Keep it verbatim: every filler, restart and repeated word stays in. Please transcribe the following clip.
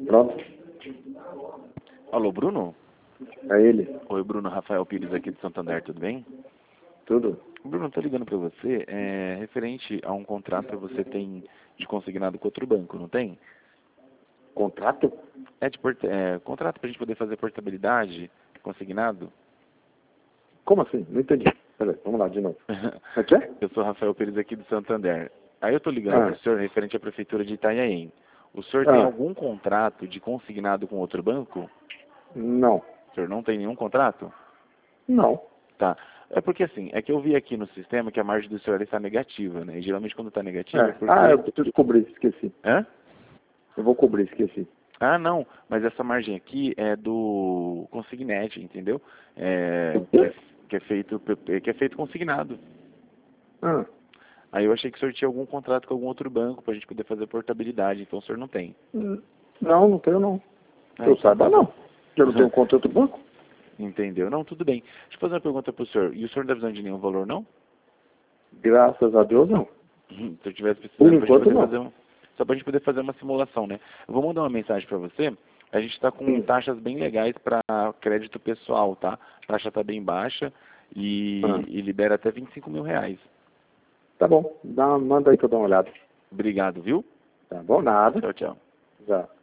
Pronto. Alô, Bruno? É ele. Oi, Bruno. Rafael Pires aqui de Santander, tudo bem? Tudo. Bruno, estou ligando para você, é, referente a um contrato que você tem de consignado com outro banco, não tem? Contrato? É de porta, é, contrato para a gente poder fazer portabilidade consignado? Como assim? Não entendi. Peraí, vamos lá de novo. É que é? Eu sou Rafael Pires aqui de Santander. Aí eu estou ligando Ah. para o senhor referente à Prefeitura de Itanhaém. O senhor tem Ah. algum contrato de consignado com outro banco? Não. O senhor não tem nenhum contrato? Não. Tá. É porque assim, é que eu vi aqui no sistema que a margem do senhor está negativa, né? E geralmente quando está negativa é É. porque... Ah, eu preciso cobrir, esqueci. Hã? Eu vou cobrir, esqueci. Ah, não, mas essa margem aqui é do consignete, entendeu? É, Do que, quê? é, que é feito que é feito consignado. Ah. Aí eu achei que o senhor tinha algum contrato com algum outro banco para a gente poder fazer portabilidade, então o senhor não tem. Hum, Não, não tenho não. Ah, Que eu então saiba tá não. bom. Eu não tenho conta em outro banco. Entendeu? Não, tudo bem. Deixa eu fazer uma pergunta para o senhor. E o senhor não está precisando de nenhum valor, não? Graças a Deus não. Se eu tivesse Por precisando, pra gente enquanto poder não. fazer um, só para a gente poder fazer uma simulação, né? Eu vou mandar uma mensagem para você. A gente está com Sim. taxas bem legais para crédito pessoal, tá? A taxa está bem baixa e, Ah. e libera até vinte e cinco mil reais. Tá bom. Dá, manda aí que eu dou uma olhada. Obrigado, viu? Tá bom? Nada. Tchau, tchau. Já.